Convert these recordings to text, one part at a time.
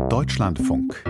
Deutschlandfunk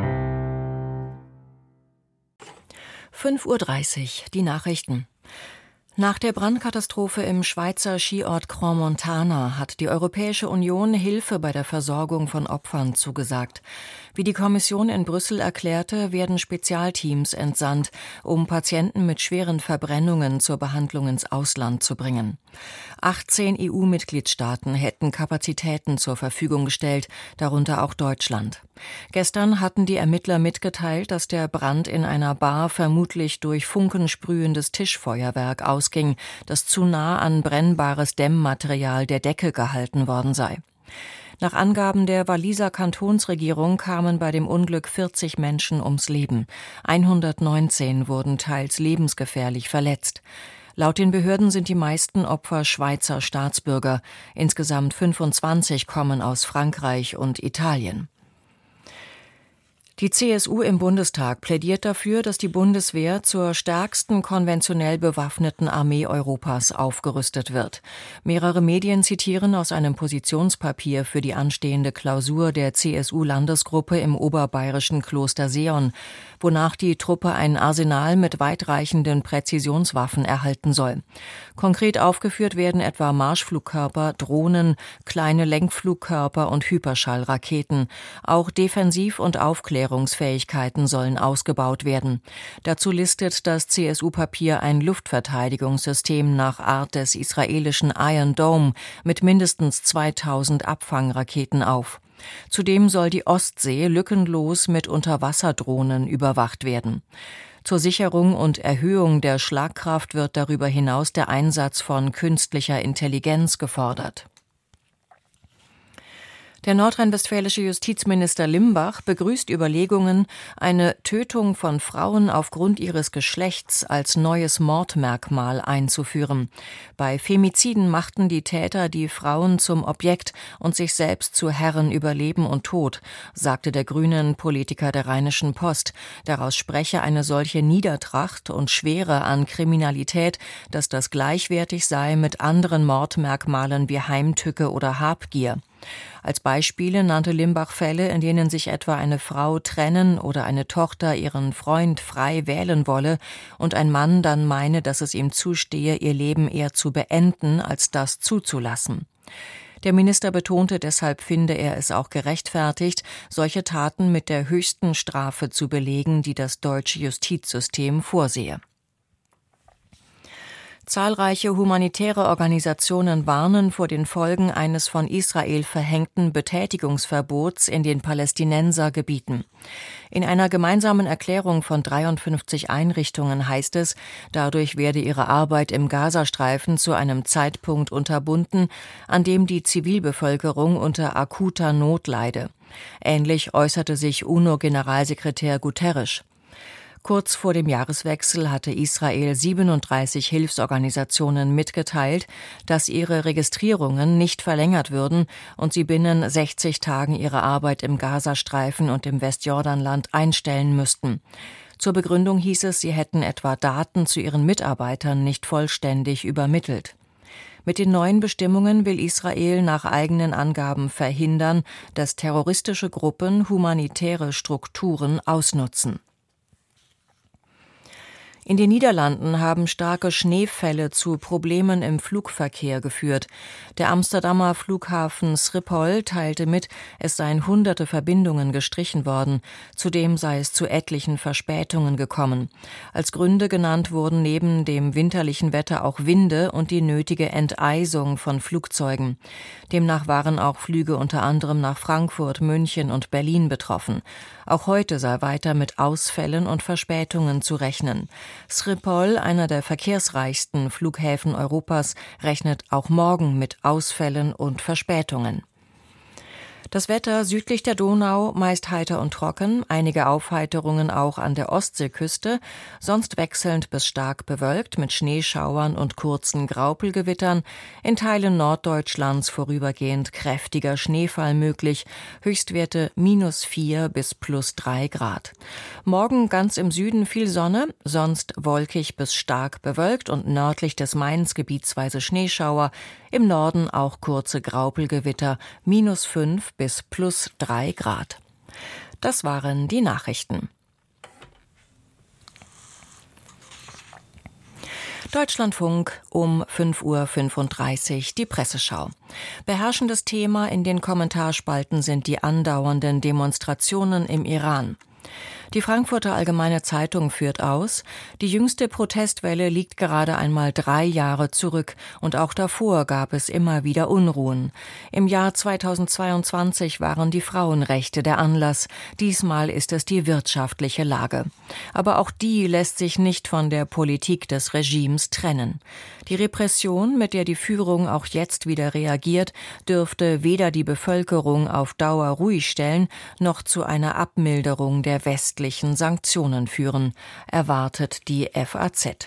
5:30 Uhr, die Nachrichten. Nach der Brandkatastrophe im Schweizer Skiort Crans-Montana hat die Europäische Union Hilfe bei der Versorgung von Opfern zugesagt. Wie die Kommission in Brüssel erklärte, werden Spezialteams entsandt, um Patienten mit schweren Verbrennungen zur Behandlung ins Ausland zu bringen. 18 EU-Mitgliedstaaten hätten Kapazitäten zur Verfügung gestellt, darunter auch Deutschland. Gestern hatten die Ermittler mitgeteilt, dass der Brand in einer Bar vermutlich durch funkensprühendes Tischfeuerwerk ausging, das zu nah an brennbares Dämmmaterial der Decke gehalten worden sei. Nach Angaben der Walliser Kantonsregierung kamen bei dem Unglück 40 Menschen ums Leben. 119 wurden teils lebensgefährlich verletzt. Laut den Behörden sind die meisten Opfer Schweizer Staatsbürger. Insgesamt 25 kommen aus Frankreich und Italien. Die CSU im Bundestag plädiert dafür, dass die Bundeswehr zur stärksten konventionell bewaffneten Armee Europas aufgerüstet wird. Mehrere Medien zitieren aus einem Positionspapier für die anstehende Klausur der CSU-Landesgruppe im oberbayerischen Kloster Seeon, wonach die Truppe ein Arsenal mit weitreichenden Präzisionswaffen erhalten soll. Konkret aufgeführt werden etwa Marschflugkörper, Drohnen, kleine Lenkflugkörper und Hyperschallraketen. Auch Defensiv- und Aufklärungsfähigkeiten sollen ausgebaut werden. Dazu listet das CSU-Papier ein Luftverteidigungssystem nach Art des israelischen Iron Dome mit mindestens 2000 Abfangraketen auf. Zudem soll die Ostsee lückenlos mit Unterwasserdrohnen überwacht werden. Zur Sicherung und Erhöhung der Schlagkraft wird darüber hinaus der Einsatz von künstlicher Intelligenz gefordert. Der nordrhein-westfälische Justizminister Limbach begrüßt Überlegungen, eine Tötung von Frauen aufgrund ihres Geschlechts als neues Mordmerkmal einzuführen. Bei Femiziden machten die Täter die Frauen zum Objekt und sich selbst zu Herren über Leben und Tod, sagte der Grünen-Politiker der Rheinischen Post. Daraus spreche eine solche Niedertracht und Schwere an Kriminalität, dass das gleichwertig sei mit anderen Mordmerkmalen wie Heimtücke oder Habgier. Als Beispiele nannte Limbach Fälle, in denen sich etwa eine Frau trennen oder eine Tochter ihren Freund frei wählen wolle und ein Mann dann meine, dass es ihm zustehe, ihr Leben eher zu beenden, als das zuzulassen. Der Minister betonte, deshalb finde er es auch gerechtfertigt, solche Taten mit der höchsten Strafe zu belegen, die das deutsche Justizsystem vorsehe. Zahlreiche humanitäre Organisationen warnen vor den Folgen eines von Israel verhängten Betätigungsverbots in den Palästinensergebieten. In einer gemeinsamen Erklärung von 53 Einrichtungen heißt es, dadurch werde ihre Arbeit im Gazastreifen zu einem Zeitpunkt unterbunden, an dem die Zivilbevölkerung unter akuter Not leide. Ähnlich äußerte sich UNO-Generalsekretär Guterres. Kurz vor dem Jahreswechsel hatte Israel 37 Hilfsorganisationen mitgeteilt, dass ihre Registrierungen nicht verlängert würden und sie binnen 60 Tagen ihre Arbeit im Gazastreifen und im Westjordanland einstellen müssten. Zur Begründung hieß es, sie hätten etwa Daten zu ihren Mitarbeitern nicht vollständig übermittelt. Mit den neuen Bestimmungen will Israel nach eigenen Angaben verhindern, dass terroristische Gruppen humanitäre Strukturen ausnutzen. In den Niederlanden haben starke Schneefälle zu Problemen im Flugverkehr geführt. Der Amsterdamer Flughafen Schiphol teilte mit, es seien hunderte Verbindungen gestrichen worden. Zudem sei es zu etlichen Verspätungen gekommen. Als Gründe genannt wurden neben dem winterlichen Wetter auch Winde und die nötige Enteisung von Flugzeugen. Demnach waren auch Flüge unter anderem nach Frankfurt, München und Berlin betroffen. Auch heute sei weiter mit Ausfällen und Verspätungen zu rechnen. Schiphol, einer der verkehrsreichsten Flughäfen Europas, rechnet auch morgen mit Ausfällen und Verspätungen. Das Wetter südlich der Donau meist heiter und trocken, einige Aufheiterungen auch an der Ostseeküste, sonst wechselnd bis stark bewölkt mit Schneeschauern und kurzen Graupelgewittern, in Teilen Norddeutschlands vorübergehend kräftiger Schneefall möglich, Höchstwerte -4 bis +3 Grad. Morgen ganz im Süden viel Sonne, sonst wolkig bis stark bewölkt und nördlich des Mains gebietsweise Schneeschauer, im Norden auch kurze Graupelgewitter, -5 bis +3 Grad. Das waren die Nachrichten. Deutschlandfunk um 5:35 Uhr, die Presseschau. Beherrschendes Thema in den Kommentarspalten sind die andauernden Demonstrationen im Iran. Die Frankfurter Allgemeine Zeitung führt aus, die jüngste Protestwelle liegt gerade einmal 3 Jahre zurück und auch davor gab es immer wieder Unruhen. Im Jahr 2022 waren die Frauenrechte der Anlass, diesmal ist es die wirtschaftliche Lage. Aber auch die lässt sich nicht von der Politik des Regimes trennen. Die Repression, mit der die Führung auch jetzt wieder reagiert, dürfte weder die Bevölkerung auf Dauer ruhig stellen, noch zu einer Abmilderung der westlichen Sanktionen führen, erwartet die FAZ.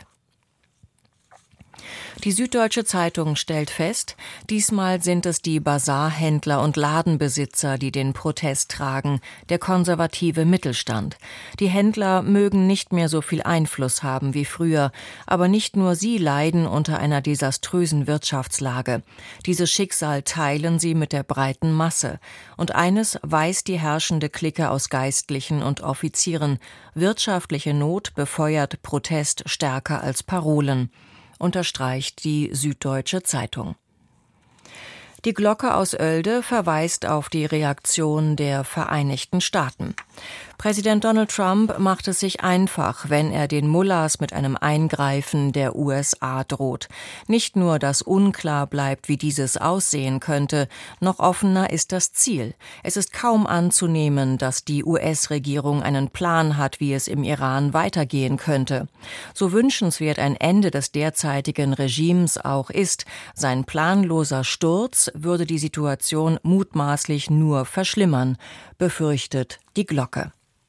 Die Süddeutsche Zeitung stellt fest, diesmal sind es die Basarhändler und Ladenbesitzer, die den Protest tragen, der konservative Mittelstand. Die Händler mögen nicht mehr so viel Einfluss haben wie früher, aber nicht nur sie leiden unter einer desaströsen Wirtschaftslage. Dieses Schicksal teilen sie mit der breiten Masse. Und eines weiß die herrschende Clique aus Geistlichen und Offizieren: wirtschaftliche Not befeuert Protest stärker als Parolen, unterstreicht die Süddeutsche Zeitung. Die Glocke aus Oelde verweist auf die Reaktion der Vereinigten Staaten. Präsident Donald Trump macht es sich einfach, wenn er den Mullahs mit einem Eingreifen der USA droht. Nicht nur, dass unklar bleibt, wie dieses aussehen könnte, noch offener ist das Ziel. Es ist kaum anzunehmen, dass die US-Regierung einen Plan hat, wie es im Iran weitergehen könnte. So wünschenswert ein Ende des derzeitigen Regimes auch ist, sein planloser Sturz würde die Situation mutmaßlich nur verschlimmern, befürchtet die Glocke.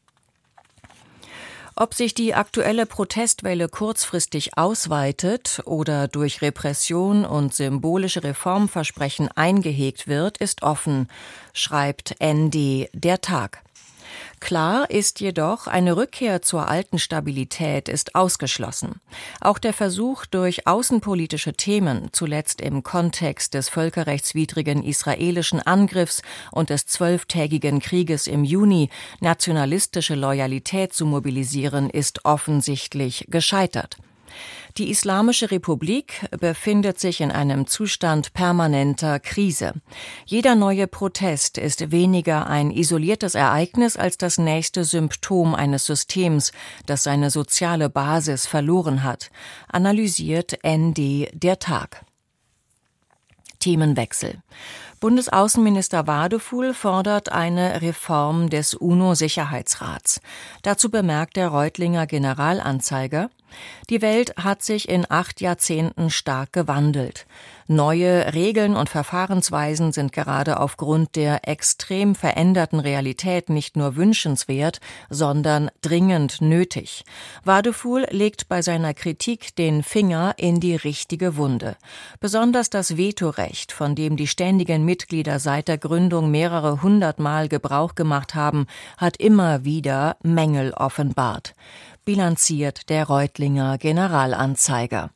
Ob sich die aktuelle Protestwelle kurzfristig ausweitet oder durch Repression und symbolische Reformversprechen eingehegt wird, ist offen, schreibt ND Der Tag. Klar ist jedoch, eine Rückkehr zur alten Stabilität ist ausgeschlossen. Auch der Versuch, durch außenpolitische Themen, zuletzt im Kontext des völkerrechtswidrigen israelischen Angriffs und des 12-tägigen Krieges im Juni, nationalistische Loyalität zu mobilisieren, ist offensichtlich gescheitert. Die Islamische Republik befindet sich in einem Zustand permanenter Krise. Jeder neue Protest ist weniger ein isoliertes Ereignis als das nächste Symptom eines Systems, das seine soziale Basis verloren hat, analysiert ND Der Tag. Themenwechsel. Bundesaußenminister Wadefuhl fordert eine Reform des UNO-Sicherheitsrats. Dazu bemerkt der Reutlinger Generalanzeiger: Die Welt hat sich in 8 Jahrzehnten stark gewandelt. Neue Regeln und Verfahrensweisen sind gerade aufgrund der extrem veränderten Realität nicht nur wünschenswert, sondern dringend nötig. Wadefuhl legt bei seiner Kritik den Finger in die richtige Wunde. Besonders das Vetorecht, von dem die ständigen Mitglieder seit der Gründung mehrere 100-mal Gebrauch gemacht haben, hat immer wieder Mängel offenbart, bilanziert der Reutlinger Generalanzeiger.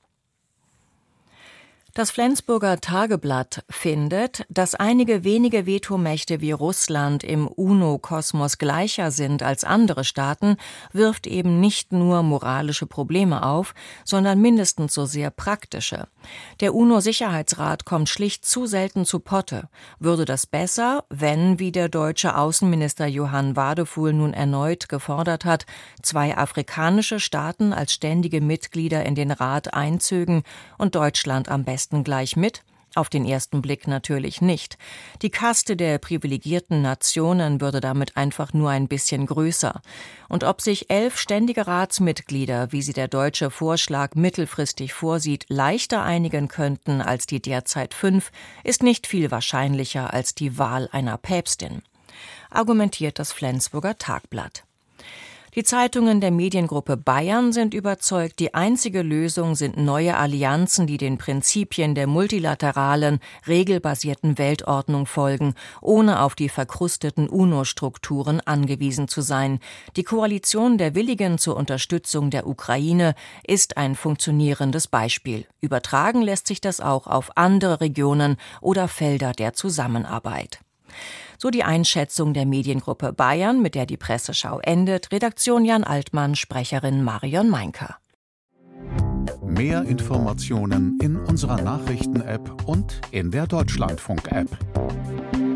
Das Flensburger Tageblatt findet, dass einige wenige Vetomächte wie Russland im UNO-Kosmos gleicher sind als andere Staaten, wirft eben nicht nur moralische Probleme auf, sondern mindestens so sehr praktische. Der UNO-Sicherheitsrat kommt schlicht zu selten zu Potte. Würde das besser, wenn, wie der deutsche Außenminister Johann Wadefuhl nun erneut gefordert hat, 2 afrikanische Staaten als ständige Mitglieder in den Rat einzögen und Deutschland am besten gleich mit? Auf den ersten Blick natürlich nicht. Die Kaste der privilegierten Nationen würde damit einfach nur ein bisschen größer. Und ob sich 11 ständige Ratsmitglieder, wie sie der deutsche Vorschlag mittelfristig vorsieht, leichter einigen könnten als die derzeit 5, ist nicht viel wahrscheinlicher als die Wahl einer Päpstin, argumentiert das Flensburger Tagblatt. Die Zeitungen der Mediengruppe Bayern sind überzeugt, die einzige Lösung sind neue Allianzen, die den Prinzipien der multilateralen, regelbasierten Weltordnung folgen, ohne auf die verkrusteten UNO-Strukturen angewiesen zu sein. Die Koalition der Willigen zur Unterstützung der Ukraine ist ein funktionierendes Beispiel. Übertragen lässt sich das auch auf andere Regionen oder Felder der Zusammenarbeit. So die Einschätzung der Mediengruppe Bayern, mit der die Presseschau endet. Redaktion Jan Altmann, Sprecherin Marion Meinker. Mehr Informationen in unserer Nachrichten-App und in der Deutschlandfunk-App.